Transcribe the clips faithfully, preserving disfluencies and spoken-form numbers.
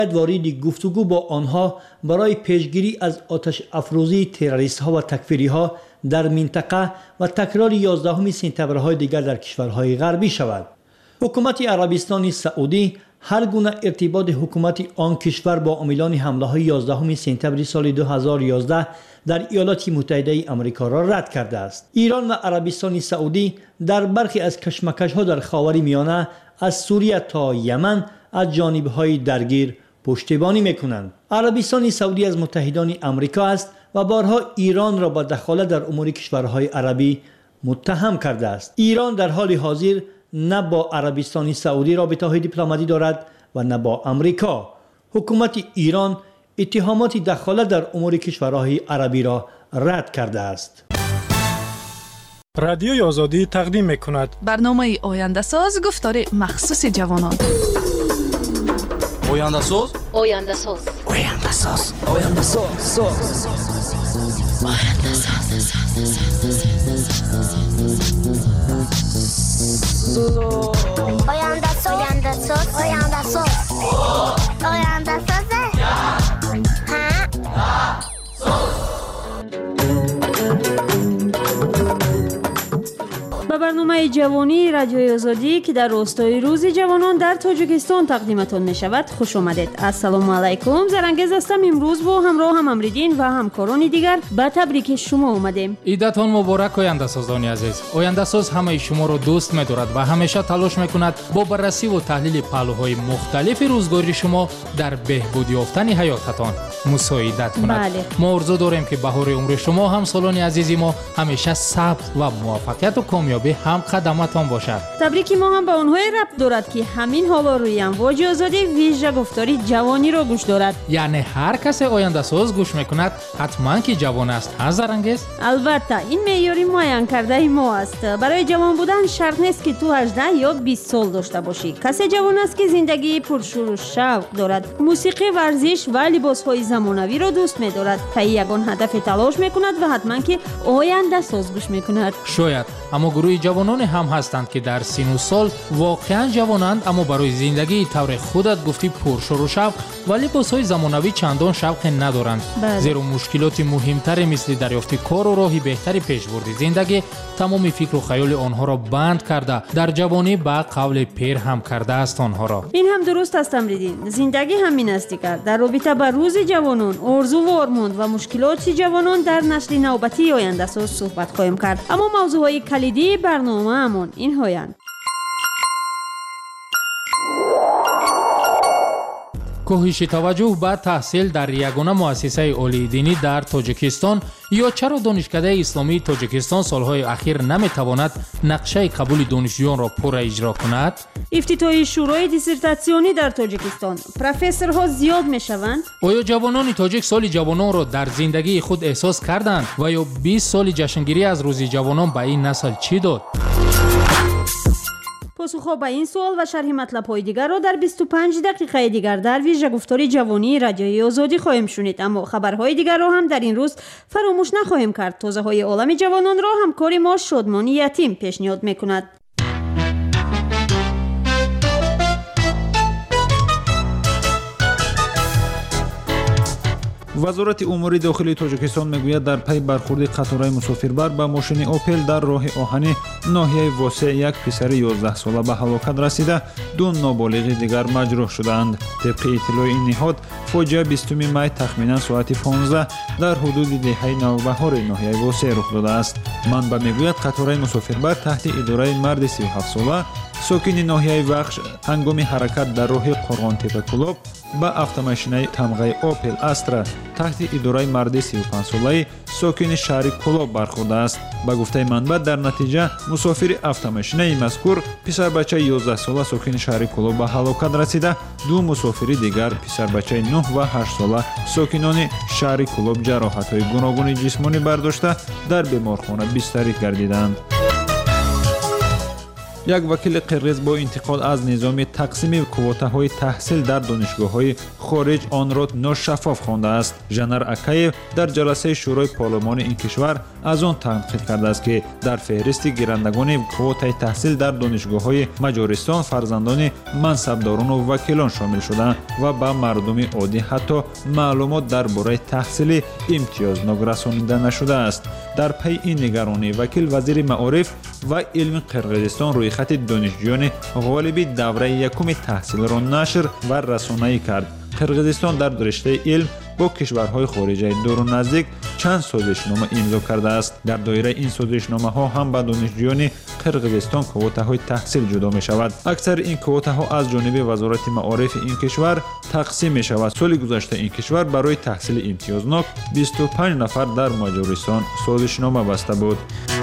وارد گفتگو با آنها برای پیشگیری از آتش افروزی تروریست ها و تکفیری ها در منطقه و تکرار یازدهم سپتامبرهای دیگر در کشورهای غربی شود. حکومت عربستان سعودی هر گونه ارتباط حکومت آن کشور با عاملان حمله های یازدهم سپتامبر سال دو هزار و یازده در ایالات متحده آمریکا را رد کرده است. ایران و عربستان سعودی در برخی از کشمکش ها در خاورمیانه از سوریه تا یمن از جانبهای درگیر پشتیبانی میکنند. عربستان سعودی از متحدان آمریکا است و بارها ایران را با دخالت در امور کشورهای عربی متهم کرده است. ایران در حال حاضر نه با عربستان سعودی رابطه‌های دیپلماتیکی دارد و نه با آمریکا. حکومت ایران اتهامات دخالت در امور کشورهای عربی را رد کرده است. رادیوی آزادی تقدیم می‌کند برنامه آینده ساز گفتار مخصوص جوانان. آینده ساز آینده ساز آینده ساز آینده ساز آینده ساز آینده ساز آینده ساز آینده ساز آینده ساز با برنامه جوانی رادیوی آزادی که در راستای روز جوانان در تاجیکستان تقدیمتان می شود خوش آمدید. السلام علیکم. زرانگیز هستم. امروز با همراه هم امریدین و همکاران دیگر با تبریک شما اومدیم. عیدتان مبارک آینده سازان عزیز. آینده ساز همه شما را دوست می‌دارد و همیشه تلاش می‌کند با بررسی و تحلیل پهلوهای مختلف روزگاری شما در بهبود یافتن حیاتتان مساعدت کند. بله. ما آرزو داریم که بهار عمر شما هم سالان عزیزی ما همیشه صبر و موفقیت و کامیابی هم قدمتان باشد. تبریک ما هم به اونهای ربط دارد که همین حالا روی امواج آزادی ویژه گفتاری جوانی را گوش دارد. یعنی هر کس آینده ساز گوش میکند حتما که جوان است. هزارانگیز البته این معیاری معین کرده ما است. برای جوان بودن شرط نیست که تو هجده یا بیست سال داشته باشی. کسی جوان است که زندگی پرشور و شوق دارد، موسیقی، ورزش و لباسهای زمانوی را دوست می‌دارد. پای یگان هدف تلاش می‌کند و حتما که آینده ساز گوش می‌کند. شاید اما گروه جوانان هم هستند که در سن و سال واقعا جوانند اما برای زندگی طور خودت گفتی پرشور و شوق و لباسهای زمانوی چندان شوق ندارند. بله. زیرا مشکلات مهمتر مثل دریافت کار و راهی بهتری پیشبرد زندگی تمام فکر و خیال آنها را بند کرده در جوانی به قول پیر هم کرده است آنها را. این هم درست است امریدین. زندگی همین است دیگر. در رابطه با روز جوانان، آرزو و آرمان و مشکلات جوانان در نسل نوبتی آینده ساز صحبت خواهیم کرد. اما موضوعهای کلیدی برنامه همون این هایند. کاهش توجه به تحصیل در یگانه مؤسسه عالی دینی در تاجیکستان یا چرا دانشکده اسلامی تاجیکستان سالهای اخیر نمیتواند نقشه قبول دانشجویان را پر اجرا کند؟ افتتاحی شورای دیسرتاسیونی در تاجیکستان، پروفسورها زیاد میشوند؟ آیا جوانان تاجیک سال جوانان را در زندگی خود احساس کردند و یا بیست سال جشنگیری از روز جوانان به این نسل چی داد؟ پاسخها به این سوال و شرح مطلب‌های دیگر را در بیست و پنج دقیقه دیگر در ویژه گفتار جوانی رادیوی آزادی خواهیم شنید. اما خبرهای دیگر را هم در این روز فراموش نخواهیم کرد. تازه‌های عالم جوانان را همکار ما شادمان یتیم پیشنهاد می‌کند. وزارت امور داخلی تاجیکستان میگوید در پی برخورد قطارهای مسافربر با ماشین اوپل در راه آهنی ناحیه واسع یک پسر یازده ساله به هلاکت رسیده، دو نابالغ دیگر مجروح شدند. طبق اطلاع این نهاد فاجعه بیستم می تخمینا ساعت پانزده در حدود دهه نوبهار ناحیه واسع رخ داده است. منبع میگوید قطارهای مسافربر تحت اداره مرد سی و هفت ساله ساکن ناحیه وخش هنگام حرکت در راه قرغان تپه کلوب با автомашинаи тамғаи Opel Astra تحت اداره مرد سی و پنج ساله ساکن شهر کلوب برخورداست. با گفته منبع در نتیجه مسافر автомашинаи مذکور پسر بچه یازده ساله ساکن شهر کلوب به هلاکت رسیده، دو مسافر دیگر پسر بچه نه و هشت ساله ساکنان شهر کلوب جراحت‌های گوناگون جسمانی برداشته در بیمارخانه بستری گردیدند. як вакили қирғиз бо интиқод аз низоми тақсими квотаҳои таҳсил дар донишгоҳҳои хориҷ онро ношаффоф хондааст. Жанар Акаев дар ҷаласаи шӯрои парлумонии ин кишвар аз он танқид кардааст ки дар феҳристи гирандагони квотаи таҳсил дар донишгоҳҳои Маҷористон фарзандони мансабдорону вакилон шомил шуданд ва ба мардуми оддӣ ҳатто маълумот дар бораи таҳсилӣ имтиёзнок расонида нашудааст. дар пайи ин нигаронӣ вакил вазири маориф ва илми Қирғизистон рӯйхати донишҷӯёни ғолиби давраи якуми таҳсилро нашр ва расонӣ кард. Қирғизистон дар риштаи илм бо кишварҳои хориҷаи дуру наздик чанд созишнома имзо кардааст. дар доираи ин созишномаҳо ҳам ба донишҷӯёни Қирғизистон квотаҳои таҳсил ҷудо мешавад. аксари ин квотаҳо аз ҷониби вазорати маорифи ин кишвар тақсим мешавад. соли гузашта ин кишвар барои таҳсили имтиёзнок бисту панҷ нафар дар Маҷористон созишнома баста буд.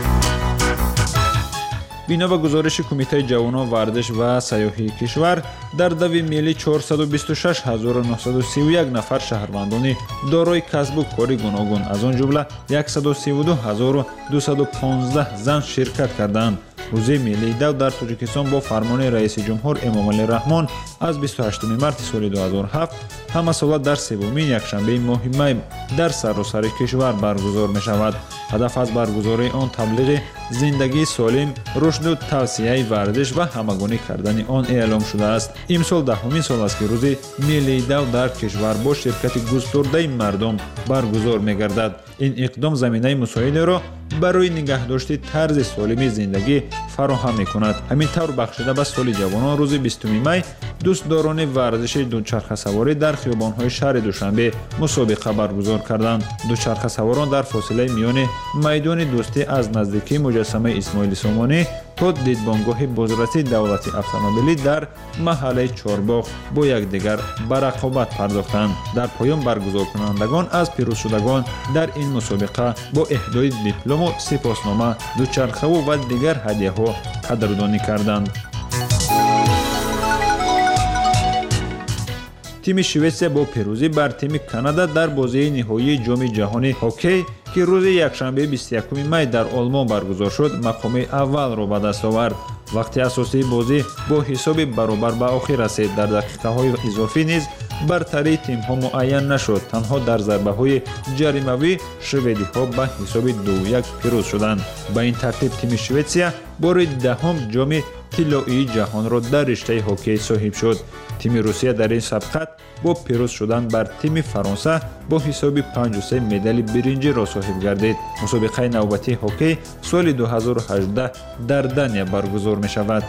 бино ба гузориши Кумитаи ҷавонон варзиш ва сайёҳии кишвар, дар дави миллӣ чорсаду бисту шаш ҳазору нӯҳсаду сию як нафар шаҳрвандони дорои касбу кори гуногун, аз он ҷумла яксаду сиву ду ҳазору дусаду понздаҳ зан ширкат карданд. рӯзи миллии дав дар Тоҷикистон бо фармони раиси ҷумҳур Эмомалӣ Раҳмон аз бисту ҳаштуми марти соли ду ҳазору ҳафт ҳамасола дар севумин якшанбаи моҳи май дар саросари кишвар баргузор мешавад. ҳадаф аз баргузории он таблиғи зиндагии солим, рушду тавсияи варзиш ва ҳамагонӣ кардани он эълом шудааст. имсол даҳумин сол аст ки рӯзи миллии дав дар кишвар бо ширкати густурдаи мардум баргузор мегардад. ин иқдом заминаи мусоидеро барои нигаҳдошти тарзи солими зиндагӣ фароҳам мекунад. ҳамин тавр бахшида ба соли ҷавонон рӯзи бистуми май дӯстдорони варзиши дучархасаворӣ дар хиёбонҳои шаҳри Душанбе мусобиқа баргузор карданд. Дучархасаворон дар фосилаи миёни майдони дӯстӣ аз наздикии муҷассамаи Исмоили Сомонӣ то дидбонгоҳи бозрасии давлати автомобилӣ дар маҳаллаи Чорбоғ бо якдигар ба рақобат пардохтанд. дар поён баргузоркунандагон аз пирӯзшудагон дар ин мусобиқа бо эҳдои диплому сипоснома, дучархаву ва дигар ҳадияҳо қадрдонӣ карданд. тими Шветсия бо пирӯзӣ бар тими Канада дар бозии ниҳоии ҷоми ҷаҳони ҳоккей ки рӯзи якшанбе бисту якуми май дар Олмон баргузор шуд, мақоми аввалро ба даст овард. вақти асосии бозӣ бо ҳисоби баробар ба охир расид. дар дақиқаҳои изофӣ низ бартарии тимҳо муайян нашуд. танҳо дар зарбаҳои ҷаримавӣ шведиҳо ба ҳисоби ду як пирӯз шуданд. ба ин тартиб тими Шветсия боридаҳум ҷоми тиллоии ҷаҳонро дар риштаи ҳоккей соҳиб шуд. тими Русия дар ин сабқат бо пирӯз шудан бар тими Фаронса бо ҳисоби панҷу се медали биринҷиро соҳиб гардид. мусобиқаи навбатии ҳоккей соли ду ҳазору ҳаждаҳ дар Дания баргузор мешавад.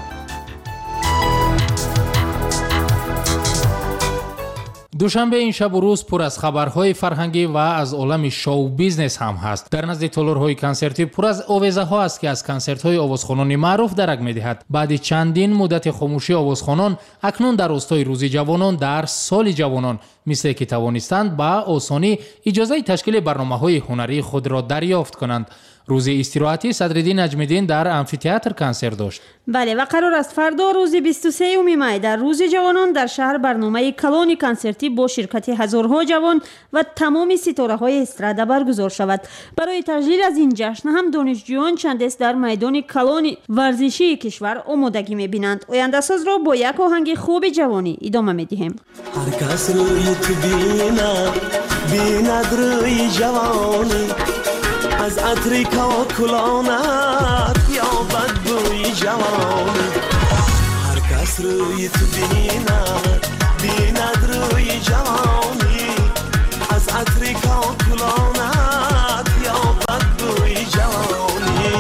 душанбе ин шабу рӯз пур аз хабарҳои фарҳангӣ ва аз олами шоу-бизнес ҳам ҳаст. дар назди толорҳои консертӣ пур аз овезаҳо аст ки аз консертҳои овозхонони маъруф дарак медиҳад. баъди чандин муддати хомӯшии овозхонон, акнун дар ростои рӯзи ҷавонон дар соли ҷавонон мисле ки тавонистанд ба осонӣ иҷозаи ташкили барномаҳои ҳунарии худро дарёфт конанд. рӯзи истироҳатӣ Садриддин Наҷмиддин дар амфитеатр консерт дошт. бале ва қарор аст фардо рӯзи бисту сеюми май дар рӯзи ҷавонон дар шаҳр барномаи калони консертӣ бо ширкати ҳазорҳо ҷавон ва тамоми ситораҳои эстрада баргузор шавад. барои таҷлил аз ин ҷашн ҳам донишҷӯён чандест дар майдони калони варзишии кишвар омодагӣ мебинанд. ояндасозро бо як оҳанги хуби ҷавонӣ идома медиҳем. ҳар кас рӯи ту бинад бинад рӯи ҷавонӣ از عطری کاکلانت یا بدبوی جوانی هر کس روی تو بیند بیند روی جوانی از عطری کاکلانت یا بدبوی جوانی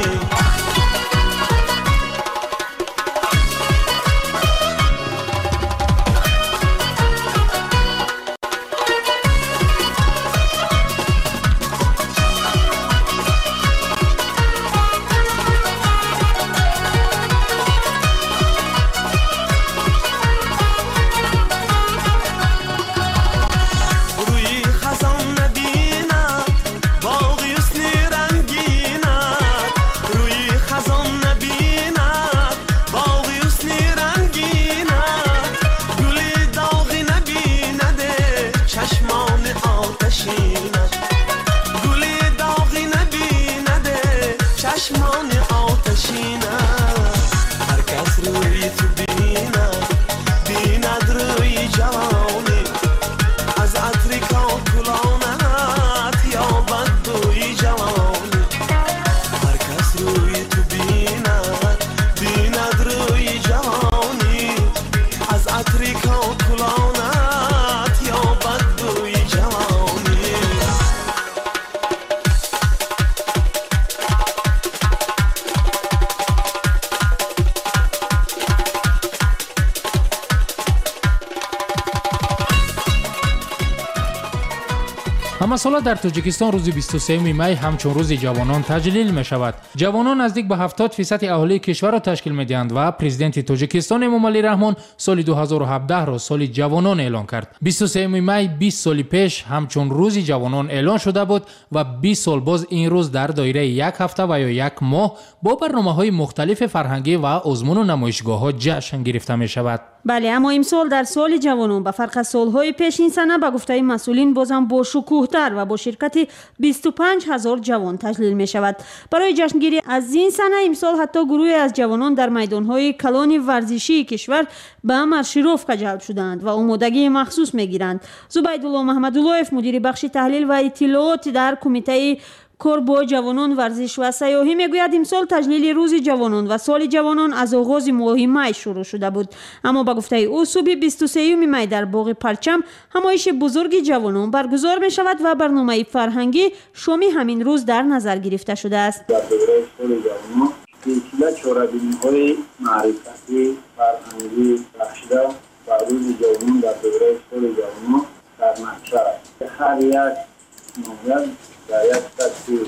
همه ساله در تاجیکستان روز بیست و سوم می همچون روز جوانان تجلیل می شود. جوانان نزدیک به هفتاد فیصد اهالی کشور را تشکیل می دهند و پرزیدنت تاجیکستان امامعلی رحمان سال دو هزار و هفده را سال جوانان اعلان کرد. بیست و سوم می بیست سال پیش همچون روز جوانان اعلان شده بود و بیست سال باز این روز در دایره یک هفته و یا یک ماه با برنامه‌های مختلف فرهنگی و آزمون و نمایشگاه‌ها جشن گرفته می شود. بله، اما امسال در سال جوانان به فرق از سالهای پیش این سنه به گفته مسئولین بازم با شکوه‌تر و با شرکت بیست و پنج هزار جوان تجلیل می شود. برای جشنگیری از این سنه امسال حتی گروهی از جوانان در میدانهای کلان ورزشی کشور به مارشیروفکا جلب شدند و آمادگی مخصوص می گیرند. زبیدالله محمداللهیف مدیر بخش تحلیل و اطلاعات در کمیته کار با جوانان ورزش و سیاحی میگوید امسال تجلیل روز جوانان و سال جوانان از آغاز ماه می شروع شده بود، اما به گفته او صبح بیست و سوم می در باغ پرچم همایش بزرگ جوانان برگزار می شود و برنامه فرهنگی شامی همین روز در نظر گرفته شده است. در دوره سال جوانان سلسله چهاربینی‌های معرفتی فرهنگی بخشیده و روز جوانان در دوره سال جوانان در نقشه است. هر یک نوعیت در یک تصویر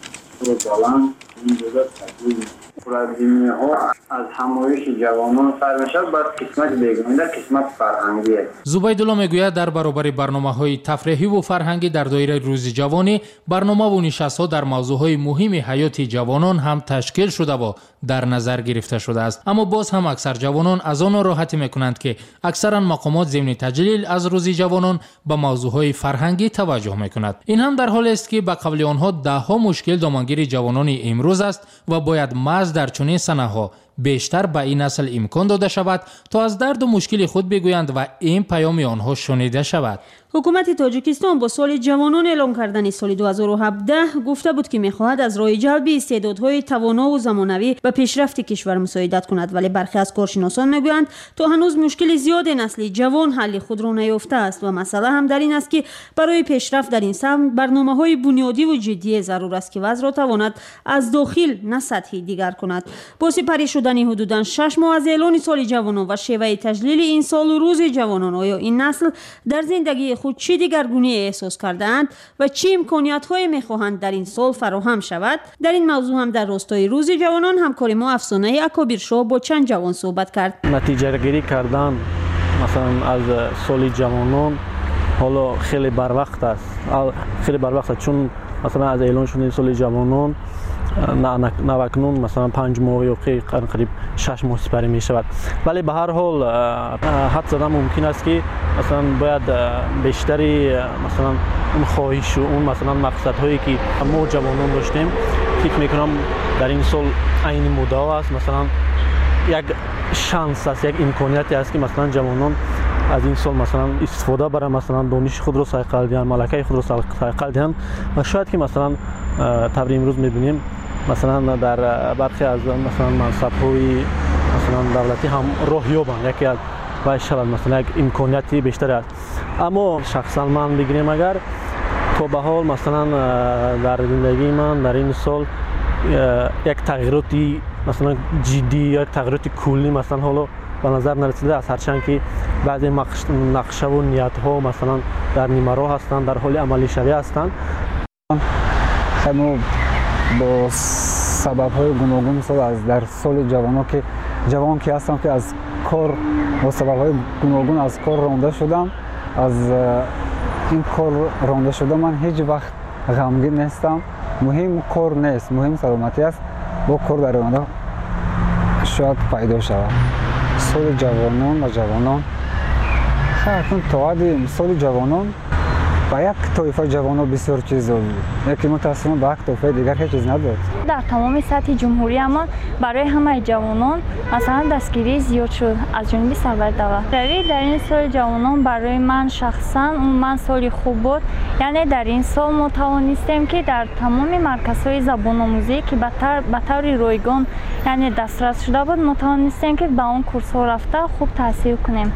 روزالان این جزا تصویر پرازیمی ها از همایش جوانان سر میشد بر قسمت بیگانه در قسمت فرهنگی. زبیدالله میگوید در برابر برنامه های تفریحی و فرهنگی در دایره روز جوانی برنامه و نشست ها در موضوع های مهم حیات جوانان هم تشکیل شده و در نظر گرفته شده است، اما باز هم اکثر جوانان از آن راحتی میکنند که اکثرا مقامات ضمن تجلیل از روز جوانان به موضوع های فرهنگی توجه میکند. این هم در حالی است که به قبل آنها ده ها مشکل دامنگیر جوانان امروز است و باید محض در چنین سنه ها بیشتر به این نسل امکان داده شود تا از درد و مشکل خود بگویند و این پیام آنها شنیده شود. حکومت تاجیکستان با سال جوانان اعلام کردن سال دو هزار و هفده گفته بود که می‌خواهد از راه جلب استعدادهای توانا و زمانوی به پیشرفت کشور مساعدت کند، ولی برخی از کارشناسان میگویند تا هنوز مشکل زیاد نسل جوان حل خود را نیافته است و مسئله هم در این است که برای پیشرفت در این سمت برنامه‌های بنیادی و جدی ضرور است که وضع را تواند از داخل نه سطحی دیگر کند. با سپری شدن حدوداً شش ماه از اعلان سال جوانان و شیوه تجلیل این سال و روز جوانان، آیا این نسل در زندگی خود چه دیگرگونی احساس کردند و چه امکانیت‌هایی می‌خواهند در این سال فراهم شود؟ در این موضوع هم در راستای روز جوانان همکار ما افسانه اکابرشاه با چند جوان صحبت کرد. نتیجه گیری کردن مثلا از سال جوانان حالا خیلی بر وقت است، خیلی بر وقت است، چون مثلا از اعلان شدن سال جوانان نه اکنون مثلا پنج ماه یا قریب شش ماه سپری می شود، ولی به هر حال حد زدن ممکن است که مثلا باید بیشتری مثلا اون خواهش و اون مثلا مقصد هایی که ما جوانان داشتیم فکر میکنم در این سال عین مدعا است، مثلا یک شانس است، یک امکانیتی است که مثلا جوانان از این سال مثلا استفاده برای مثلا دانش خود را صقل دهند، ملکه خود را صقل دهند و شاید که مثلا طبری امروز میبینیم مثلا در برخی از مثلا منصب‌های مثلا دولتی هم راه یابند، یکی از و شاید مثلا یک امکانیتی بیشتر است. اما شخصا من بگیریم اگر تا به حال مثلا در زندگی من در این سال یک تغییراتی مثلا جدی یا تغییرات کلی مثلا حالا به نظر نرسیده است، هرچند که بعضی نقشه و نیت ها مثلا در نیمه راه هستند، در حال عملی شوی هستند. ما با سبب های گوناگون مثلا از در سال جوانان که جوان که هستم که از کار با سبب های گوناگون از کار رانده شدم، از این کار رانده شدم من هیچ وقت غمگین نیستم. مهم کار نیست، مهم سلامتی است. با کار در آینده شاید پیدا شود. سال جوانان و جوانان خیلی تا سال جوانان با یک طایفه جوانان بسیار چیز دارد، یکی متاسفانه با یک طایفه دیگر هیچ چیز ندارد. در تمام سطح جمهوری اما برای همه جوانان مثلا دستگیری زیاد شد از جانب سرور دولت. در این سال جوانان برای من شخصا اون من سال خوب بود، یعنی در این سال ما توانستیم که در تمام مرکزهای زبان آموزی که به طور رایگان یعنی دسترس شده بود ما توانستیم که به اون کورس ها رفته خوب تحصیل کنیم.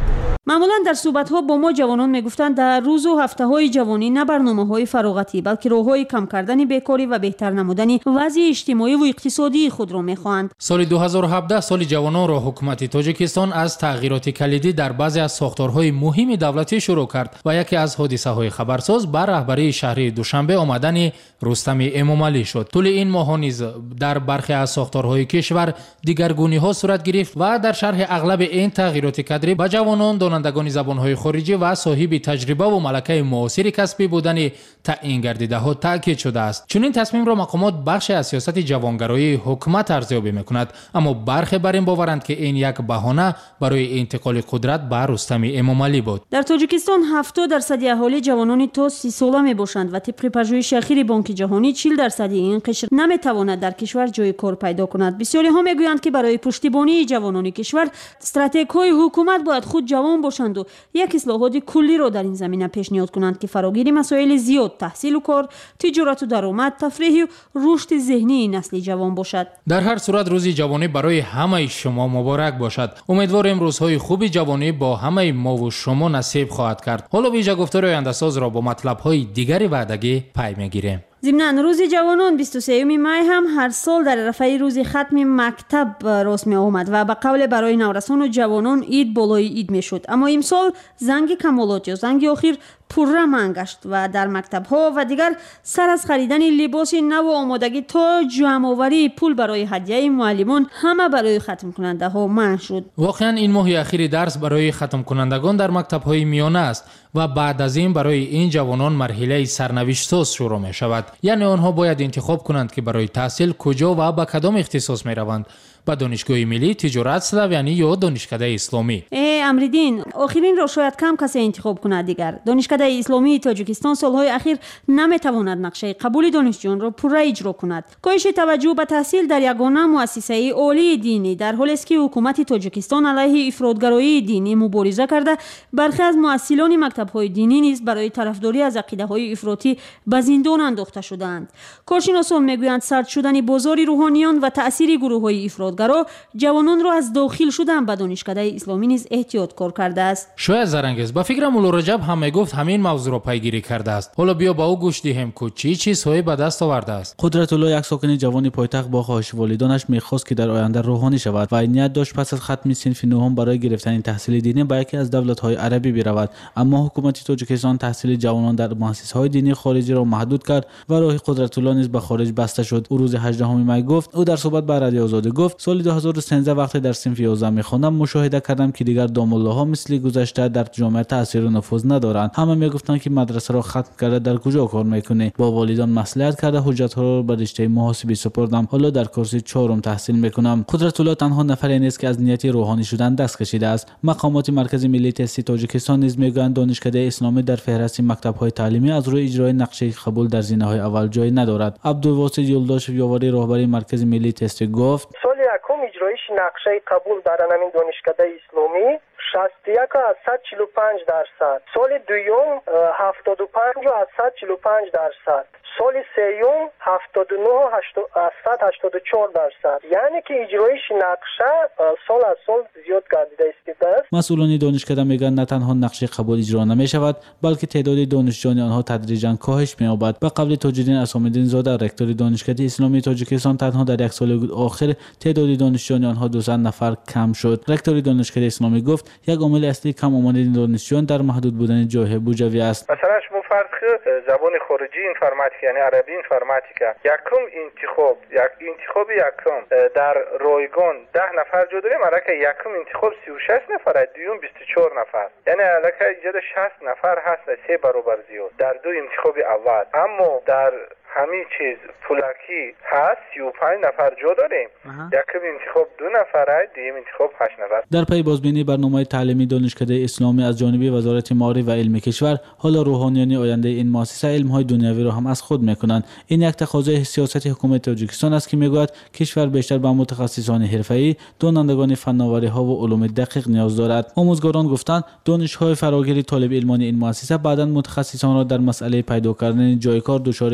معمولا در صحبت‌ها با ما جوانان میگفتند در روز و هفته‌های جوانی نه برنامه‌های فراغتی بلکه راه‌های کم کردن بیکاری و بهتر نمودن وضع اجتماعی و اقتصادی خود را می‌خواهند. سال دو هزار و هفده سال جوانان را حکومت تاجیکستان از تغییرات کلیدی در بعضی از ساختارهای مهم دولتی شروع کرد و یکی از حادثه‌های خبرساز بر رهبری شهر دوشنبه آمدن رستم امامعلی شد. طول این ماه نیز در برخی از ساختارهای کشور دیگرگونی‌ها صورت گرفت و در شرح اغلب این تغییرات کادری به جوانان دانندگان زبان‌های خارجی و صاحب تجربه و ملکه معاصر کسبی بودن تعیین گردیده‌ها تاکید شده است. چون این تصمیم را مقامات بخش از سیاست جوانگرایی حکومت ارزیابی می‌کند، اما برخی بر این باورند که این یک بهانه برای انتقال قدرت به رستم امامعلی بود. در تاجیکستان هفتاد درصد اهالی جوانان تا سی ساله میباشند و طبق پژوهش اخیر بانک جهانی چهل درصد این قشر نمیتواند در کشور جای کار پیدا کند. بسیاری ها میگویند که برای پشتیبانی جوانان کشور استراتژی‌های حکومت باید خود جوان باشند و یک اصلاحات کلی را در این زمینه پیشنهاد کنند که فراگیر مسائل زیاد، تحصیل و کار، تجارت و درآمد، تفریح و رشد ذهنی نسل جوان باشد. در هر صورت روز جوانی برای همه شما مبارک باشد. امیدوارم روزهای خوبی جوانی با همه ما و شما نصیب خواهد کرد. حالا ویژه گفتار آینده ساز را با مطلب‌های دیگری وعدگی پی می‌گیریم. ضمناً روز جوانان بیست و سوم می هم هر سال در عرفه روز ختم مکتب راست می آمد و به قول برای نورسان و جوانان عید بالای عید می شد. اما امسال زنگ کمالات یا زنگ آخر پررنگ گشت و در مکتب ها و دیگر سر از خریدن لباس نو و آمادگی تا جمع آوری پول برای هدیه معلمان همه برای ختم کننده ها منع شد. واقعا این ماه اخیر درس برای ختم کنندگان در مکتب های میانه است و بعد از این برای این جوانان مرحله سرنوشت ساز شروع می شود. یعنی آنها باید انتخاب کنند که برای تحصیل کجا و به کدام اختصاص می روند. با دانشگاه ملی، تجارت سلاویانی یا دانشکده اسلامی. ای امریدین، آخرین را شاید کم کسی انتخاب کند دیگر. دانشکده اسلامی تاجیکستان سالهای اخیر نمیتواند نقشه قبول دانشجویان را پوره اجرا کند. کاهش توجه به تحصیل در یگانه مؤسسه عالی دینی در حالی است که حکومت تاجیکستان علیه افراطگرایی دینی مبارزه کرده، برخی از مؤسسان مکتب‌های دینی نیز برای طرفداری از عقیده‌های افراطی به زندان انداخته شدند. کارشناسان میگویند سرد شدن بازار روحانیان و تأثیر گروه‌های افراطگرا جوانان را از داخل شدن به دانشکده اسلامی نیز احتیاط کار کرده است. شاید زرنگیز به فکر مولا رجب هم میگفت همین موضوع را پیگیری کرده است. حالا بیا با او گوش دهیم که چی چیزهایی به دست آورده است. قدرت الله یک ساکن جوان پایتخت با خواهش والدانش میخواست که در آینده روحانی شود و نیت داشت پس از ختم صنف نهم برای گرفتن تحصیل دینی به یکی از دولت‌های عربی برود، اما حکومت تاجیکستان تحصیل جوانان در مؤسسه‌های دینی خارجی را محدود کرد و راه قدرت الله نیز به خارج بسته شد. او روز هجدهم می گفت، او در صحبت با رادیو آزادی گفت، سال دو هزار و سیزده وقتی در صنف یازده می‌خواندم مشاهده کردم که دیگر دام‌الله‌ها مثل گذشته در جامعه تاثیر و نفوذ ندارند. همه میگفتند که مدرسه را ختم کرده در کجا کار میکنی؟ با والدان مصلحت کرده حجت‌ها را به رشته محاسبی سپردم. حالا در کورس چهارم تحصیل میکنم. قدرت الله تنها نفری نیست که از نیت روحانی شدن دست کشیده است. مقامات مرکز ملی تست تاجیکستان نیز میگویند دانشکده اسلامی در فهرست مکتب‌های تعلیمی از روی اجرای نقشه قبول در زینه‌های اول جای ندارد. عبدالواسط یلداش یاوری رهبر مرکز ملی تست گفت، یکم اجرایش نقشه قبول در همین دانشکده اسلامی شصت و یک و صد و چهل و پنج درصد، سال دوم هفتاد و پنج و صد و چهل و پنج درصد، سال سوم هفتاد و نه و صد و هشتاد و چهار درصد. یعنی که اجرایش نقشه سال از سال زیاد گردیده است. مسئولان دانشکده میگن نه تنها نقشه قبول اجرا نمی شود بلکه تعداد دانشجویان آنها تدریجا کاهش می‌یابد. به قول تاج‌الدین اسام‌الدین زاده رکتور دانشکده اسلامی تاجیکستان تنها در یک سال آخر تعداد دانشجویان آنها دویست نفر کم شد. رکتور دانشکده اسلامی گفت یک عامل اصلی کم آمدن دانشجویان در محدود بودن جای بودجوی است. مثلا شما فرض زبان خارجی اینفرماتیک یعنی عربی اینفرماتیک یکم انتخاب یک انتخاب یکم در رایگان ده نفر جا داریم، البته یکم انتخاب سی و شش نفر، دوم بیست و چهار نفر، یعنی البته ایجاد شصت نفر هست، سه برابر زیاد در دو انتخاب اول. اما در همین چیز پولکی هست سی و پنج نفر جا داریم، یکم انتخاب دو نفره، دوم انتخاب هشت نفر. در پی بازبینی برنامه تعلیمی دانشکده اسلامی از جانب وزارت معارف و علم کشور، حالا روحانیان آینده این مؤسسه علم‌های دنیوی را هم از خود می‌کنند. این یک تقاضای سیاست حکومت تاجیکستان است که می‌گوید کشور بیشتر به متخصصان حرفه‌ای، دانندگان فناوری‌ها و علوم دقیق نیاز دارد. آموزگاران گفتند دانش‌های فراگیر طالب علمان این مؤسسه بعداً متخصصان را در مسئله پیدا کردن جای کار دچار مشکل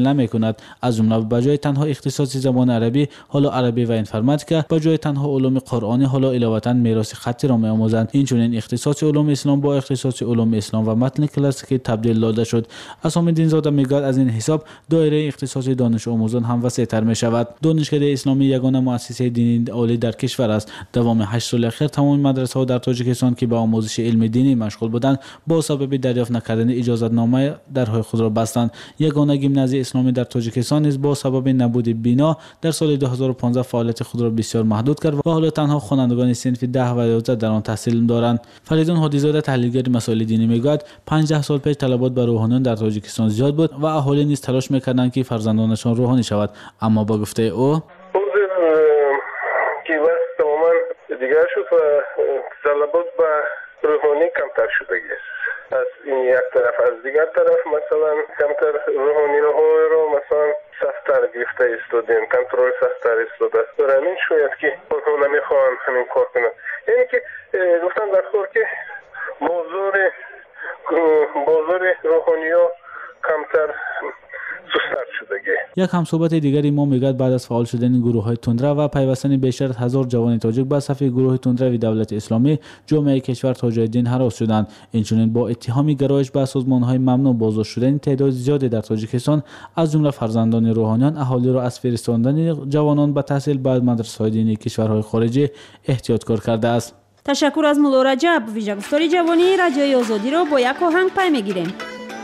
تحصیل نمی‌کند. از جمله به جای تنها اختصاص زبان عربی حالا عربی و انفرماتیکا، به جای تنها علوم قرآنی حالا علاوه میراث خطی را می‌آموزند. این چنین اختصاص علوم اسلام با اختصاص علوم اسلام و متن کلاسیک تبدیل داده شد. اسام دینزاده میگوید از این حساب دایره اختصاص دانش آموزان هم وسیع‌تر می‌شود. دانشکده اسلامی یگانه مؤسسه دینی عالی در کشور است. دوام هشت سال اخیر تمام مدرسه‌ها در تاجیکستان که به آموزش علم دینی مشغول بودند با سبب دریافت نکردن اجازه‌نامه درهای خود را بستند. یگانه گیمنازی اسلامی در تاجیکستان نیز با سبب نبود بنا در سال دو هزار و پانزده فعالیت خود را بسیار محدود کرد و حالا تنها خوانندگان صنف ده و یازده در آن تحصیل دارند. فریدون هادیزاده تحلیلگر مسائل دینی میگوید پانزده سال پیش طلبات بر روحانیان در تاجیکستان زیاد بود و اهالی نیز تلاش میکردند که فرزندانشان روحانی شود، اما با گفته او که وقت تماما دیگر شد و طلبات به روحانی کمتر شده است. از این یک طرف، از دیگر طرف مثلا کمتر روحانی های رو مثلا سخت‌تر گرفته استودیم، کنترل سخت‌تر استوده است. در همین شاید که اونها نمیخواهند همین کار کنند. یعنی که گفتن در خور که بازار بازار روحانی ها کمتر سست‌تر شدگی. یک همصحبت دیگری ما میگوید بعد از فعال شدن گروه های تندره و پیوستن بیشتر از هزار جوان تاجیک به صف گروه تندره دولت اسلامی، جامعه کشور تاج‌الدین هراس شدند. اینچنین با اتهام گرایش به سازمان های ممنوع بازداشت شدن تعداد زیادی در تاجیکستان از جمله فرزندان روحانیان اهالی را از فرستاندن جوانان به تحصیل به مدرسه‌های دینی کشورهای خارجی احتیاطکار کرده است. تشکر از مولا رجب. ویژه گفتاری جوانی رادیوی آزادی را با یک آهنگ پی میگیریم.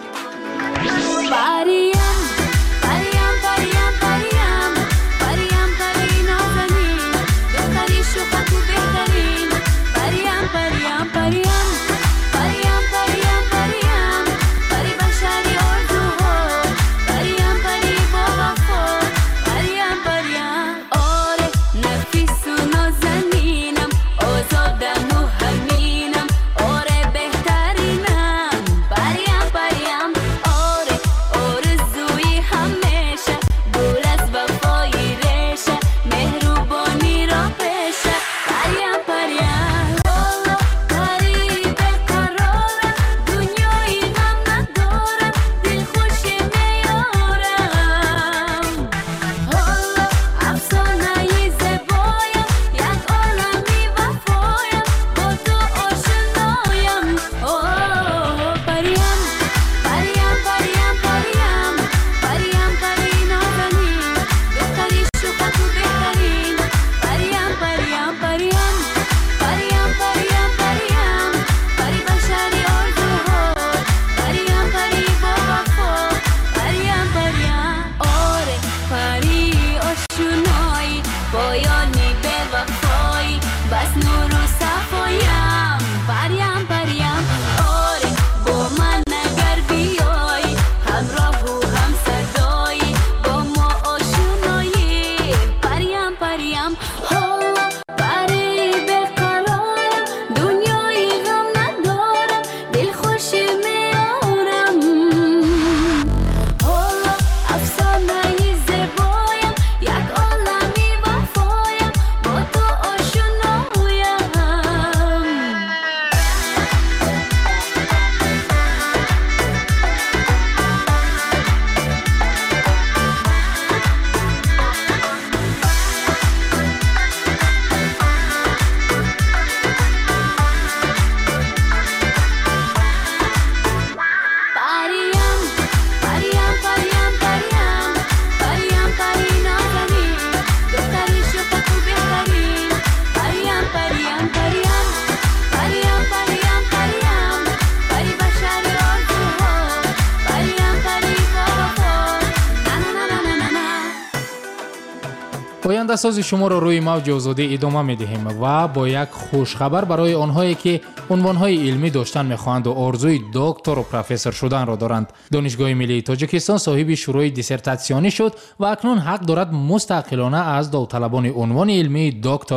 آینده ساز شما را روی موج آزادی ادامه می دهیم و با یک خوش خبر برای آنهایی که عنوانهای علمی داشتن میخواهند و آرزوی دکتر و پروفسور شدن را دارند. دانشگاه ملی تاجیکستان صاحب شروع دیسرتاسیونی شد و اکنون حق دارد مستقلانه از داوطلبان عنوان علمی دکتر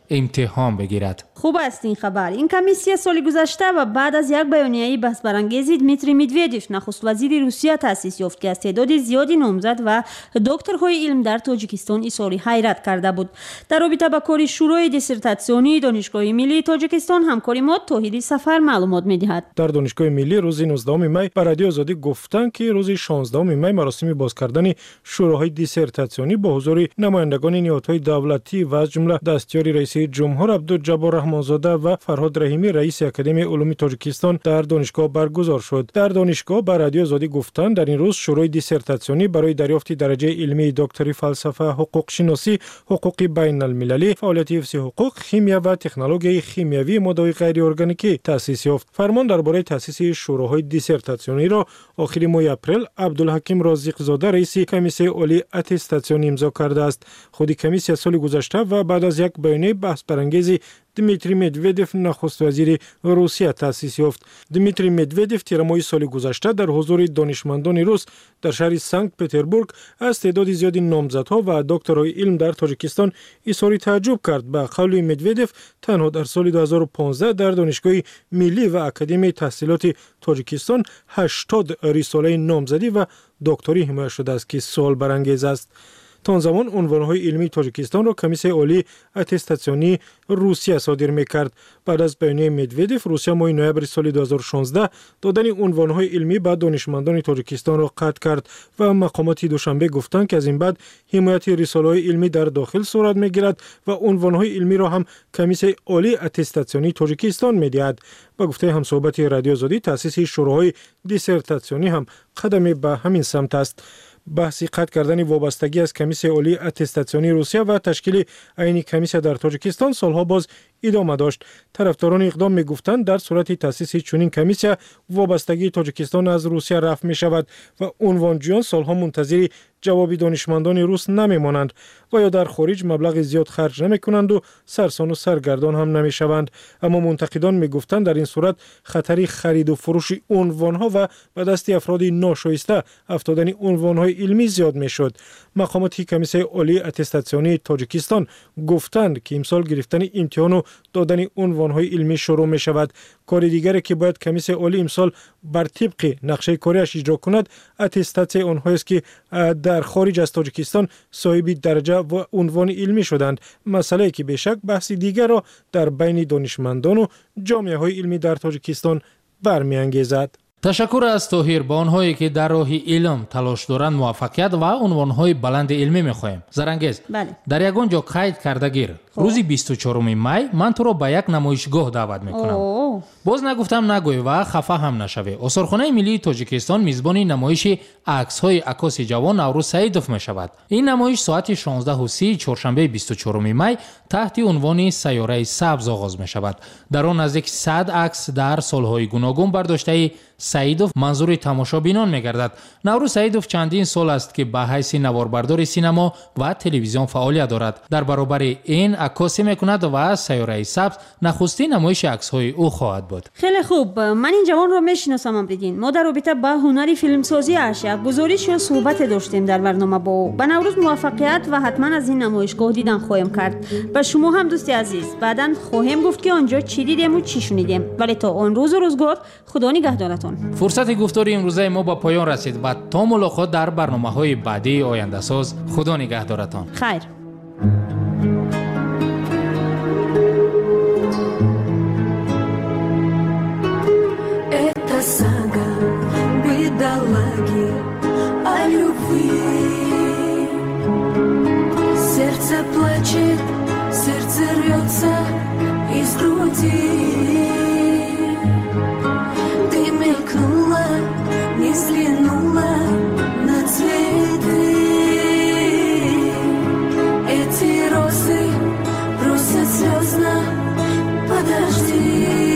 امتحان بگیرد. خوب است این خبر. این کمیسیه سال گذشته و بعد از یک بیانیه بحث برانگیز دمیتری مدودوف نخست وزیر روسیه تأسیس یافت که از تعداد زیادی نامزد و دکترهای علم در تاجیکستان اظهار حیرت کرده بود. در رابطه با کار شروع دیسرتاسیونی دانشگاه ملی تاجیکستان همکاری ما توحید سفر معلومات می‌دهد. در دانشگاه ملی روز نوزدهم می به رادیو آزادی گفتند که روز شانزدهم می مراسم باز کردن شوراهای دیسرتاسیونی با حضور نمایندگان نهادهای دولتی و از جمله دستیار رئیس جمهور عبدالجبار رحمانزاده و فرهاد رحیمی رئیس اکادمی علوم تاجیکستان در دانشگاه برگزار شد. در دانشگاه به رادیو آزادی گفتند در این روز شورای دیسرتاسیونی برای دریافت درجه علمی دکتری فلسفه، حقوق شناسی، حقوق بین المللی، فعالیت حفظ حقوق، شیمیا و تکنولوژی شیمیایی ماده‌های غیر ارگانیکی تأسیس یافت. فرمان درباره تأسیس شوراهای دیسرتاسیونی را آخر ماه اپریل عبدالحکیم رازق زاده رئیس کمیسیون عالی اتستاسیون امضا کرده است. خود کمیسیون سال گذشته و بعد از یک بیانیه بحث برانگیز دمیتری مدودوف نخست وزیر روسیه تأسیس یافت. دمیتری مدودوف تیر ماه سال گذشته در حضور دانشمندان روس در شهر سنت پتربورگ از تعداد زیادی نامزدها و دکترای علم در تاجیکستان اظهار تعجب کرد. به قول مدودوف تنها در سال دو هزار و پانزده در دانشگاه ملی و اکادمی تحصیلات تاجیکستان هشتاد رساله نامزدی و دکتری حمایت شده است که سوال برانگیز است. تا آن زمان عنوانهای علمی تاجیکستان را کمیسیون عالی اتستاسیونی روسیه صادر می‌کرد. بعد از بیانیه مدودوف روسیه ماه نوامبر سال دو هزار و شانزده دادن عنوانهای علمی به دانشمندان تاجیکستان را قطع کرد و مقامات دوشنبه گفتند که از این بعد حمایت رساله‌های علمی در داخل صورت می‌گیرد و عنوانهای علمی را هم کمیسیون عالی اتستاسیونی تاجیکستان می‌دهد. با گفته همصحبت رادیو آزادی تأسیس شوراهای دیسرتاسیونی هم قدمی به همین سمت است. بحثی قطع کردن وابستگی از کمیسیون عالی اتستاسیونی روسیه و تشکیل عین کمیسیون در تاجیکستان سالها باز ادامه داشت. طرفداران اقدام میگفتند در صورت تأسیس چنین کمیسیون وابستگی تاجیکستان از روسیه رفع می شود و عنوانجویان سالها منتظر جواب دانشمندان روس نمیمانند و یا در خارج مبلغ زیاد خرج نمی کنند و سرسان و سرگردان هم نمی شوند. اما منتقدان می گفتند در این صورت خطری خرید و فروش عنوانها و به دست افراد ناشایسته افتادن عنوانهای علمی زیاد می شد. مقامات کمیسیون عالی اتستاسیونی تاجیکستان گفتند که امسال گرفتن امتحان و دادن عنوانهای علمی شروع می شود. کار دیگری که باید کمیسیون عالی امسال بر طبق نقشه کاریش اجرا کند اتستاسیون آنهایی است که در خارج از تاجیکستان صاحب درجه و عنوان علمی شدند. مسئله که بیشک بحث دیگر را در بین دانشمندان و جامعه های علمی در تاجیکستان برمیانگیزد. تشکر از طاهر. با آنهایی که در راه علم تلاش دارند موفقیت و عنوانهای بلند علمی می‌خواهیم. زرانگیز بله. در یگان جا قید کرده گیر روزی بیست و چهارم می من تو را به یک نمایشگاه دعوت میکنم. اوه. باز نگفتم نگوی و خفه هم نشوی. آثارخانه ملی تاجیکستان میزبان نمایش عکس‌های عکاس جوان نوروز سعیدوف میشود. این نمایش ساعت شانزده و سی چهارشنبه بیست و چهارم می تحت عنوان سیاره سبز آغاز میشود. در آن نزدیک صد عکس در سالهای گوناگون برداشته سعیدوف منظور تماشابینان میگردد. نوروز سعیدوف چندین سال است که به حیث نواربردار سینما و تلویزیون فعالیت دارد. در برابر این عکاسی میکند و سیاره سبز نخستین نمایش عکس‌های او خواهد بود. خیلی خوب. من این جوان رو میشناسم امریدین. ما در رابطه با هنری فیلمسازی اش یک گزارش یا صحبت داشتیم در برنامه با او. به نوروز موفقیت و حتما از این نمایشگاه دیدن خواهیم کرد. و شما هم دوستی عزیز بعداً خواهیم گفت که آنجا چی دیدیم و چی شنیدیم. ولی تا آن روز و روزگار خدا نگهدارتون. فرصت گفتاری امروزه ما با پایان رسید و تا ملاقات در برنامه‌های بعدی آینده ساز. خدا نگهدارتان. خیر. Это сага бедолаги о любви. Сердце плачет, сердце рвется из груди. Ты мелькнула, не взглянула на цветы. Эти розы просят слезно, подожди.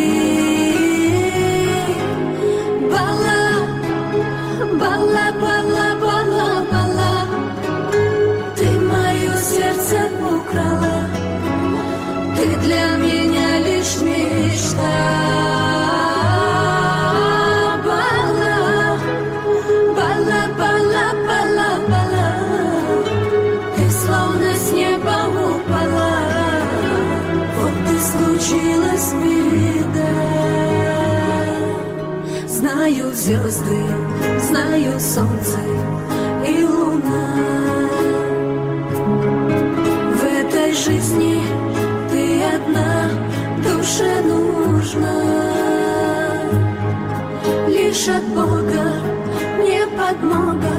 Бала, бала, бала, бала, бала. Ты мое сердце украла. Ты для меня лишь мечта. Знаю звезды, знаю солнце и луна. В этой жизни ты одна, душе нужна. Лишь от Бога мне подмога.